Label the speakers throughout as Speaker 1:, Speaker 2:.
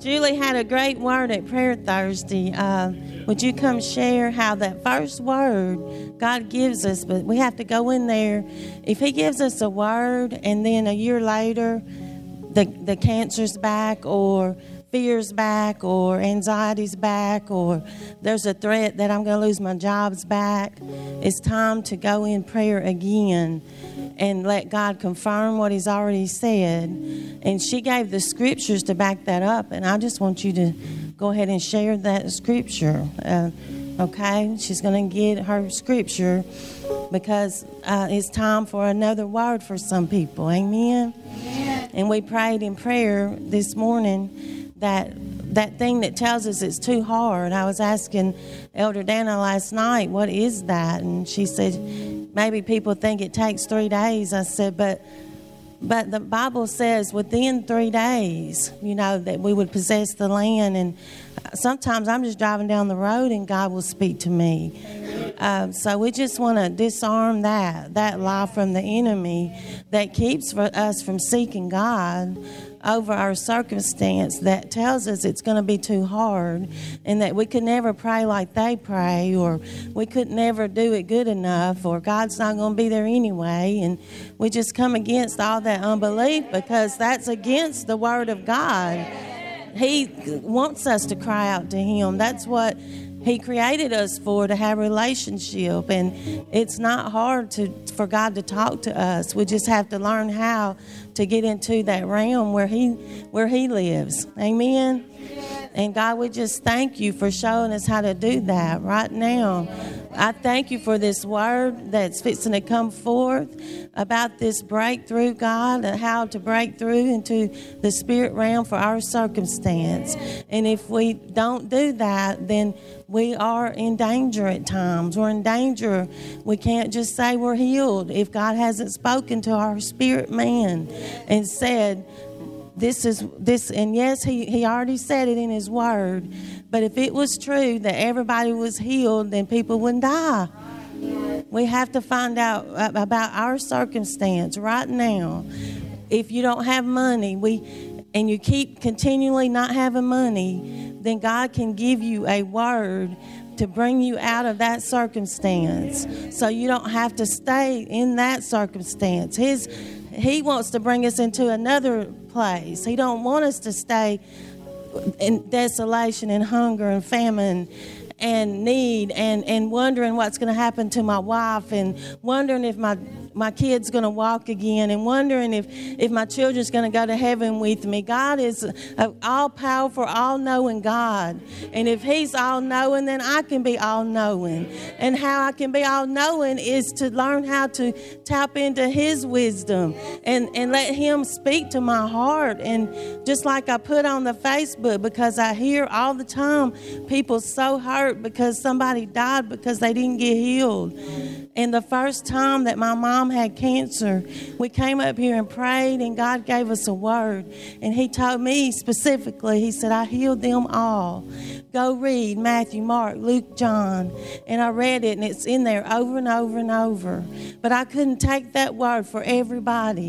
Speaker 1: Julie had a great word at Prayer Thursday. Would you come share how that first word God gives us, but we have to go in there. If he gives us a word and then a year later the cancer's back or fear's back or anxiety's back or there's a threat that I'm going to lose my job's back, it's time to go in prayer again and let God confirm what he's already said. And she gave the scriptures to back that up, and I just want you to go ahead and share that scripture. Okay? She's going to get her scripture because it's time for another word for some people. Amen? Amen. And we prayed in prayer this morning that thing that tells us it's too hard. I was asking Elder Dana last night, what is that? And she said, maybe people think it takes 3 days. I said, but the Bible says within 3 days, that we would possess the land. And sometimes I'm just driving down the road and God will speak to me. So we just want to disarm that lie from the enemy that keeps us from seeking God over our circumstance, that tells us it's going to be too hard and that we could never pray like they pray, or we could never do it good enough, or God's not going to be there anyway. And we just come against all that unbelief because that's against the Word of God. He wants us to cry out to him. That's what he created us for, to have a relationship. And it's not hard for God to talk to us. We just have to learn how to get into that realm where he lives. Amen? And God, we just thank you for showing us how to do that right now. I thank you for this word that's fixing to come forth about this breakthrough, God, and how to break through into the spirit realm for our circumstance. And if we don't do that, then we are in danger at times. We're in danger. We can't just say we're healed if God hasn't spoken to our spirit man and said, this, and yes, he already said it in his word. But if it was true that everybody was healed, then people wouldn't die. We have to find out about our circumstance right now. If you don't have money, and you keep continually not having money, then God can give you a word to bring you out of that circumstance, so you don't have to stay in that circumstance. He wants to bring us into another place. He don't want us to stay in desolation and hunger and famine and need and wondering what's going to happen to my wife, and wondering if my kid's going to walk again, and wondering if my children's going to go to heaven with me. God is an all-powerful, all-knowing God. And if he's all-knowing, then I can be all-knowing. And how I can be all-knowing is to learn how to tap into his wisdom and let him speak to my heart. And just like I put on the Facebook, because I hear all the time people so hurt because somebody died because they didn't get healed. And the first time that my mom had cancer, we came up here and prayed, and God gave us a word. And he told me specifically, he said, I healed them all. Go read Matthew, Mark, Luke, John. And I read it, and it's in there over and over and over. But I couldn't take that word for everybody,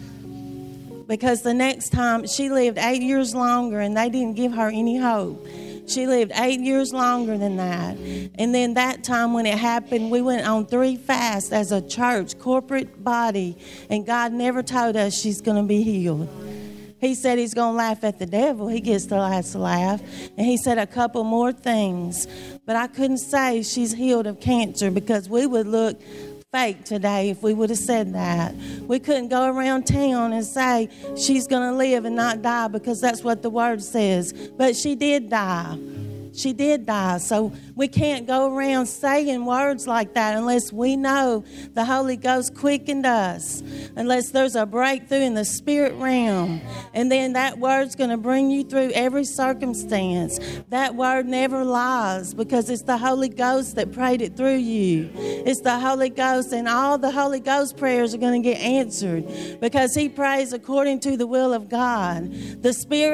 Speaker 1: because the next time she lived 8 years longer, and they didn't give her any hope. She lived 8 years longer than that. And then that time when it happened, we went on 3 fasts as a church, corporate body, and God never told us she's going to be healed. He said he's going to laugh at the devil. He gets the last laugh. And he said a couple more things. But I couldn't say she's healed of cancer, because we would look fake today if we would have said that. We couldn't go around town and say she's going to live and not die, because that's what the word says. But she did die. She did die. So we can't go around saying words like that unless we know the Holy Ghost quickened us, unless there's a breakthrough in the spirit realm. And then that word's going to bring you through every circumstance. That word never lies, because it's the Holy Ghost that prayed it through you. It's the Holy Ghost, and all the Holy Ghost prayers are going to get answered, because he prays according to the will of God. The Spirit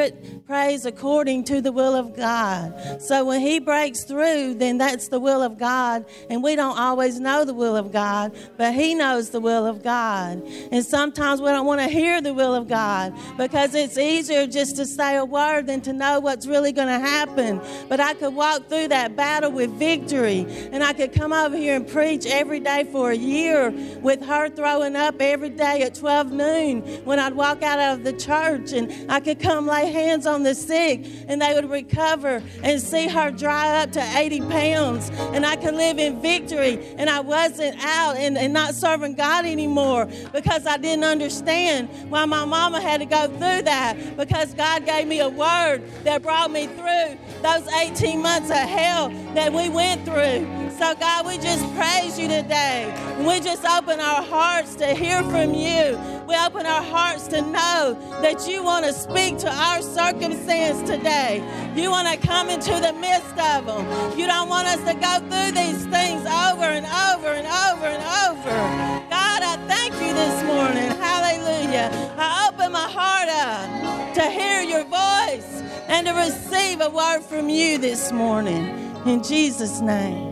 Speaker 1: prays according to the will of God. So when he breaks through, then that's the will of God. And we don't always know the will of God, but he knows the will of God. And sometimes we don't want to hear the will of God because it's easier just to say a word than to know what's really going to happen. But I could walk through that battle with victory, and I could come over here and preach every day for a year with her throwing up every day at 12 noon when I'd walk out of the church, and I could come lay hands on the sick and they would recover, and see her dry up to 80 pounds, and I could live in victory, and I wasn't out and not serving God anymore because I didn't understand why my mama had to go through that, because God gave me a word that brought me through those 18 months of hell that we went through. So God, we just praise you today. We just open our hearts to hear from you. We open our hearts to know that you want to speak to our circumstance today. You want to come into the midst of them. You don't want us to go through these things over and over and over and over. God, I thank you this morning. Hallelujah. I open my heart up to hear your voice and to receive a word from you this morning. In Jesus' name.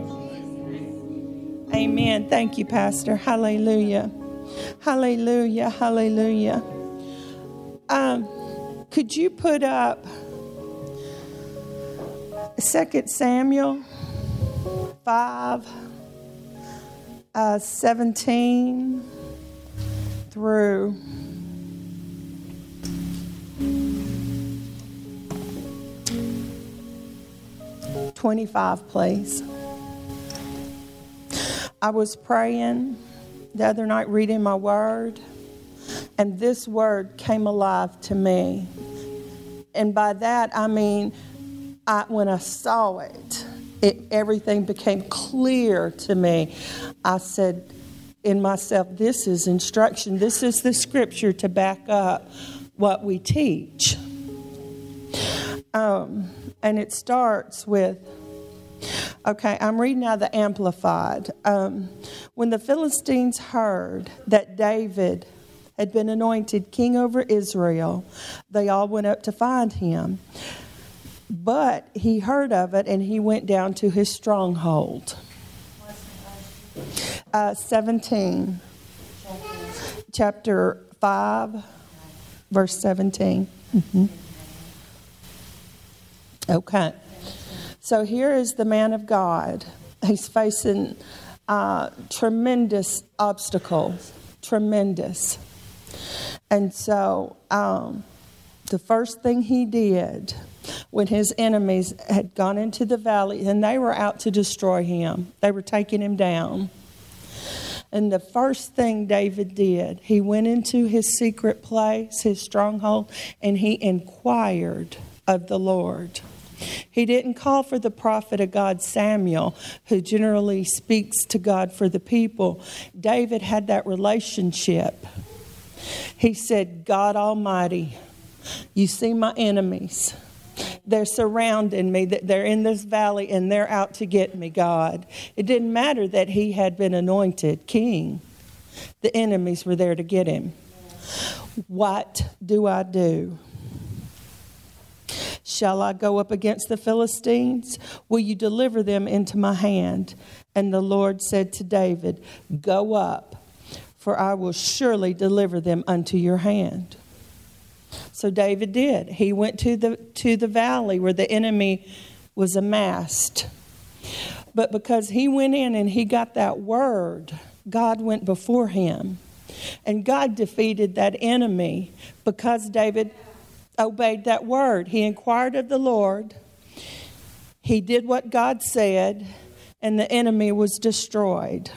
Speaker 2: Amen. Thank you, Pastor. Hallelujah. Hallelujah. Hallelujah. Could you put up 2 Samuel 5, 17 through 25, please? I was praying the other night, reading my word, and this word came alive to me. And by that, I mean, when I saw it, everything became clear to me. I said in myself, this is instruction. This is the scripture to back up what we teach. And it starts with, okay, I'm reading out the Amplified. When the Philistines heard that David had been anointed king over Israel, they all went up to find him. But he heard of it, and he went down to his stronghold. 17. Chapter 5, verse 17. Mm-hmm. Okay. So here is the man of God. He's facing tremendous obstacles. Tremendous. And so the first thing he did when his enemies had gone into the valley, and they were out to destroy him. They were taking him down. And the first thing David did, he went into his secret place, his stronghold, and he inquired of the Lord. He didn't call for the prophet of God, Samuel, who generally speaks to God for the people. David had that relationship. He said, God Almighty, you see my enemies. They're surrounding me. They're in this valley and they're out to get me, God. It didn't matter that he had been anointed king. The enemies were there to get him. What do I do? Shall I go up against the Philistines? Will you deliver them into my hand? And the Lord said to David, go up, for I will surely deliver them unto your hand. So David did. He went to the valley where the enemy was amassed. But because he went in and he got that word, God went before him. And God defeated that enemy because David obeyed that word. He inquired of the Lord. He did what God said, and the enemy was destroyed.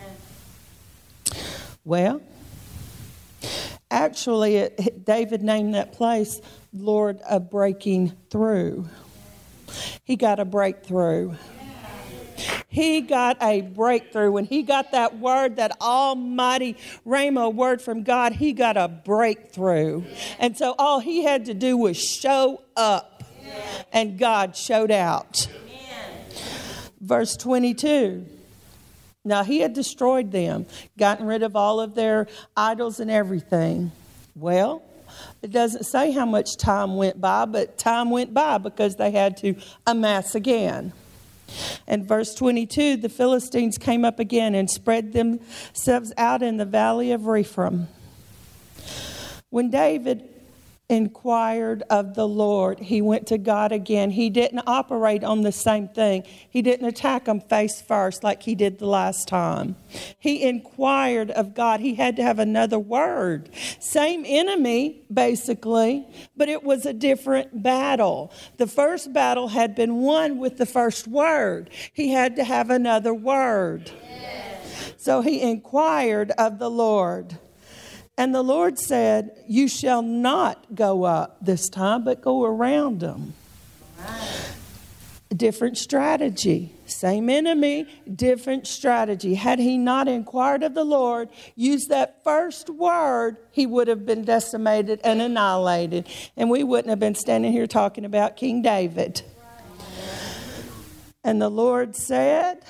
Speaker 2: Well, actually, David named that place Lord of Breaking Through. He got a breakthrough. He got a breakthrough. When he got that word, that almighty Rhema word from God, he got a breakthrough. And so all he had to do was show up. And God showed out. Verse 22. Now he had destroyed them, gotten rid of all of their idols and everything. Well, It doesn't say how much time went by, but time went by because they had to amass again. In verse 22, the Philistines came up again and spread themselves out in the valley of Rephaim. When David inquired of the Lord, he went to God again. He didn't operate on the same thing. He didn't attack them face first like he did the last time. He inquired of God. He had to have another word. Same enemy, basically, but it was a different battle. The first battle had been won with the first word. He had to have another word. So he inquired of the Lord. And the Lord said, you shall not go up this time, but go around them. Different strategy. Same enemy, different strategy. Had he not inquired of the Lord, used that first word, he would have been decimated and annihilated. And we wouldn't have been standing here talking about King David. And the Lord said,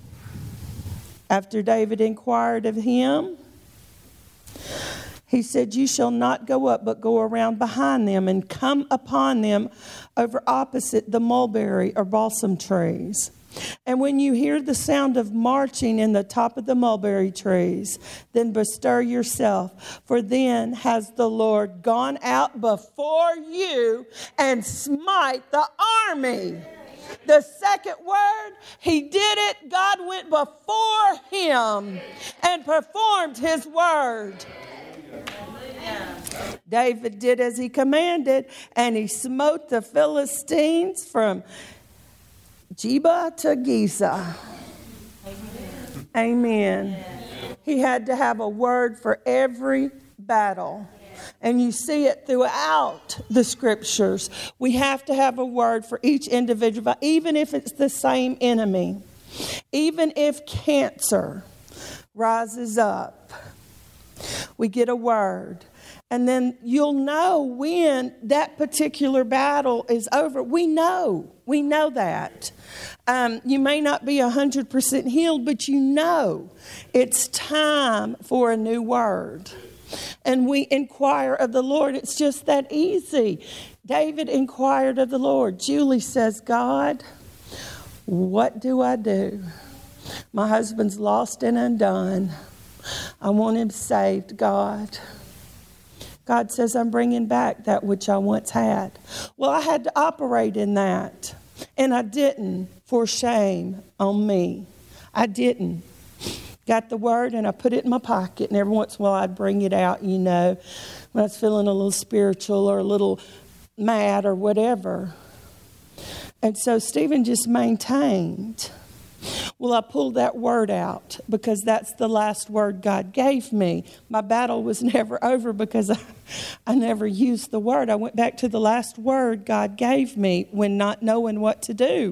Speaker 2: after David inquired of him, he said, you shall not go up, but go around behind them and come upon them over opposite the mulberry or balsam trees. And when you hear the sound of marching in the top of the mulberry trees, then bestir yourself, for then has the Lord gone out before you and smite the army. The second word, he did it. God went before him and performed his word. David did as he commanded, and he smote the Philistines from Jeba to Giza. Amen. He had to have a word for every battle. And you see it throughout the scriptures. We have to have a word for each individual, even if it's the same enemy. Even if cancer rises up, we get a word. And then you'll know when that particular battle is over. We know that. You may not be 100% healed, but you know it's time for a new word. And we inquire of the Lord. It's just that easy. David inquired of the Lord. Julie says, God, what do I do? My husband's lost and undone. I want him saved, God. God says, I'm bringing back that which I once had. Well, I had to operate in that. And I didn't, for shame on me. I didn't. Got the word and I put it in my pocket. And every once in a while I'd bring it out, when I was feeling a little spiritual or a little mad or whatever. And so Stephen just maintained. Well, I pulled that word out because that's the last word God gave me. My battle was never over because I never used the word. I went back to the last word God gave me when not knowing what to do.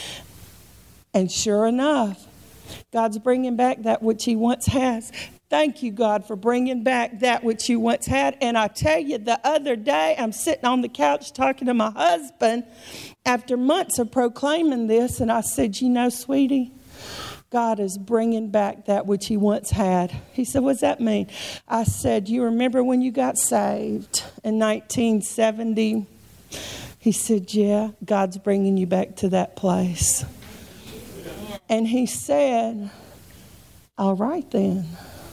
Speaker 2: And sure enough, God's bringing back that which he once has. Thank you, God, for bringing back that which you once had. And I tell you, the other day, I'm sitting on the couch talking to my husband after months of proclaiming this. And I said, sweetie, God is bringing back that which he once had. He said, what does that mean? I said, you remember when you got saved in 1970? He said, yeah, God's bringing you back to that place. And he said, all right then.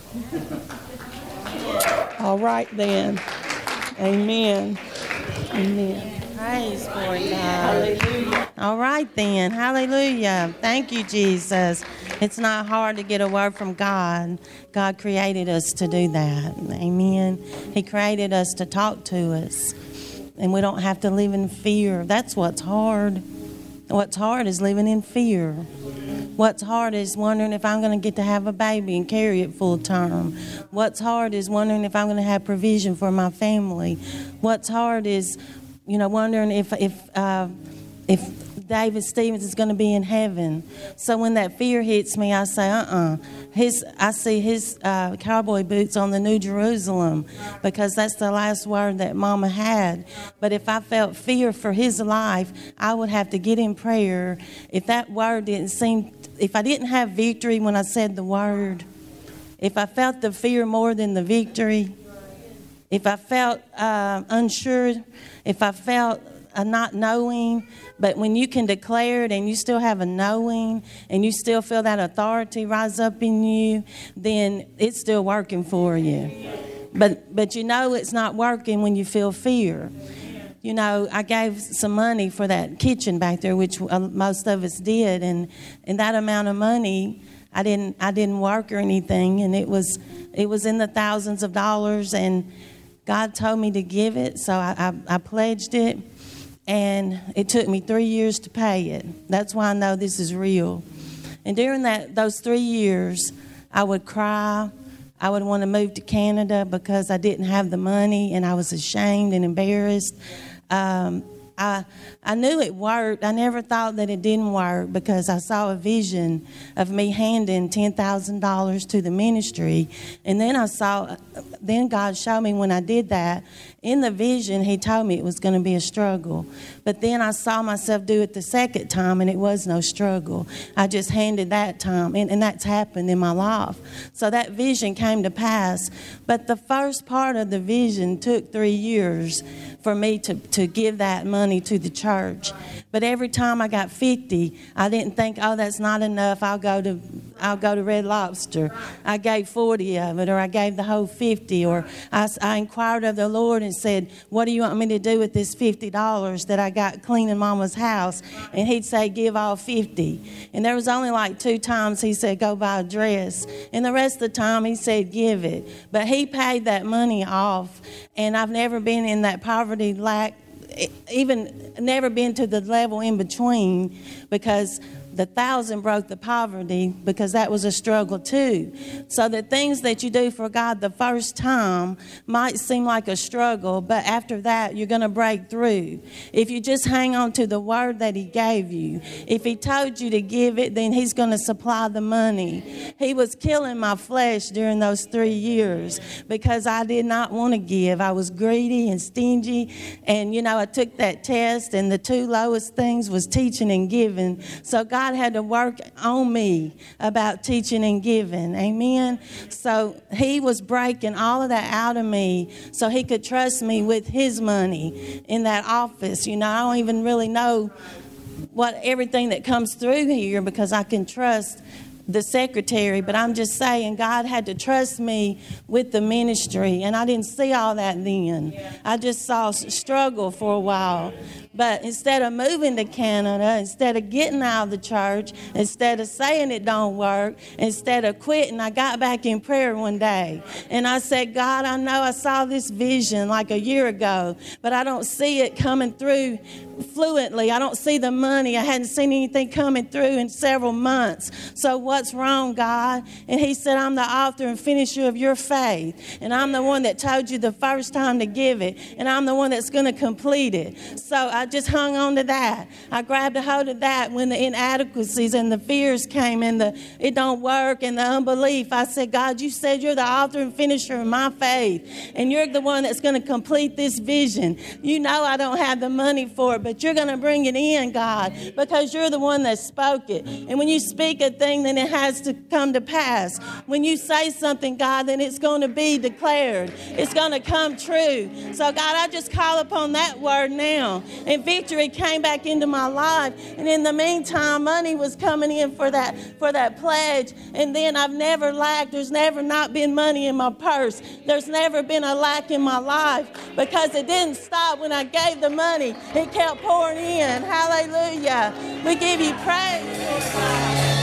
Speaker 2: All right then. Amen. Amen.
Speaker 1: Praise for God. Hallelujah. All right then. Hallelujah. Thank you, Jesus. It's not hard to get a word from God. God created us to do that. Amen. He created us to talk to us. And we don't have to live in fear. That's what's hard. What's hard is living in fear. What's hard is wondering if I'm going to get to have a baby and carry it full term. What's hard is wondering if I'm going to have provision for my family. What's hard is, wondering if David Stevens is going to be in heaven. So when that fear hits me, I say, I see his cowboy boots on the New Jerusalem because that's the last word that Mama had. But if I felt fear for his life, I would have to get in prayer. If that word if I didn't have victory when I said the word, if I felt the fear more than the victory, if I felt unsure, if I felt a not knowing, but when you can declare it and you still have a knowing and you still feel that authority rise up in you, then it's still working for you. But you know it's not working when you feel fear. You know, I gave some money for that kitchen back there, which most of us did, and that amount of money, I didn't work or anything, and it was in the thousands of dollars, and God told me to give it, so I pledged it, and it took me 3 years to pay it. That's why I know this is real. And during those 3 years, I would cry. I would want to move to Canada because I didn't have the money, and I was ashamed and embarrassed. I knew it worked. I never thought that it didn't work because I saw a vision of me handing $10,000 to the ministry. And then God showed me when I did that, in the vision, he told me it was going to be a struggle. But then I saw myself do it the second time, and it was no struggle. I just handed that time, and that's happened in my life. So that vision came to pass. But the first part of the vision took 3 years for me to give that money to the church. But every time I got 50, I didn't think, oh, that's not enough. I'll go to Red Lobster. I gave 40 of it, or I gave the whole 50, or I inquired of the Lord and said, what do you want me to do with this $50 that I got cleaning Mama's house? And he'd say, give all 50. And there was only like 2 times he said, go buy a dress. And the rest of the time he said, give it. But he paid that money off, and I've never been in that poverty, lack, even never been to the level in between, because the 1,000 broke the poverty, because that was a struggle too. So the things that you do for God the first time might seem like a struggle, but after that you're going to break through. If you just hang on to the word that he gave you, if he told you to give it, then he's going to supply the money. He was killing my flesh during those 3 years because I did not want to give. I was greedy and stingy, and I took that test, and the 2 lowest things was teaching and giving. So God had to work on me about teaching and giving. Amen. So he was breaking all of that out of me so he could trust me with his money in that office. I don't even really know what everything that comes through here because I can trust the secretary, but I'm just saying God had to trust me with the ministry, and I didn't see all that then. I just saw struggle for a while. But instead of moving to Canada, instead of getting out of the church, instead of saying it don't work, instead of quitting, I got back in prayer one day. And I said, God, I know I saw this vision like a year ago, but I don't see it coming through fluently. I don't see the money. I hadn't seen anything coming through in several months. So what's wrong, God? And he said, I'm the author and finisher of your faith. And I'm the one that told you the first time to give it. And I'm the one that's going to complete it. So I just hung on to that. I grabbed a hold of that when the inadequacies and the fears came and it don't work and the unbelief. I said, God, you said you're the author and finisher of my faith. And you're the one that's going to complete this vision. You know I don't have the money for it, but you're going to bring it in, God, because you're the one that spoke it. And when you speak a thing, then it has to come to pass. When you say something, God, then it's going to be declared. It's going to come true. So, God, I just call upon that word now. And victory came back into my life. And in the meantime, money was coming in for that pledge. And then I've never lacked. There's never not been money in my purse. There's never been a lack in my life because it didn't stop when I gave the money. It kept pouring in. Hallelujah. We give you praise, Lord God.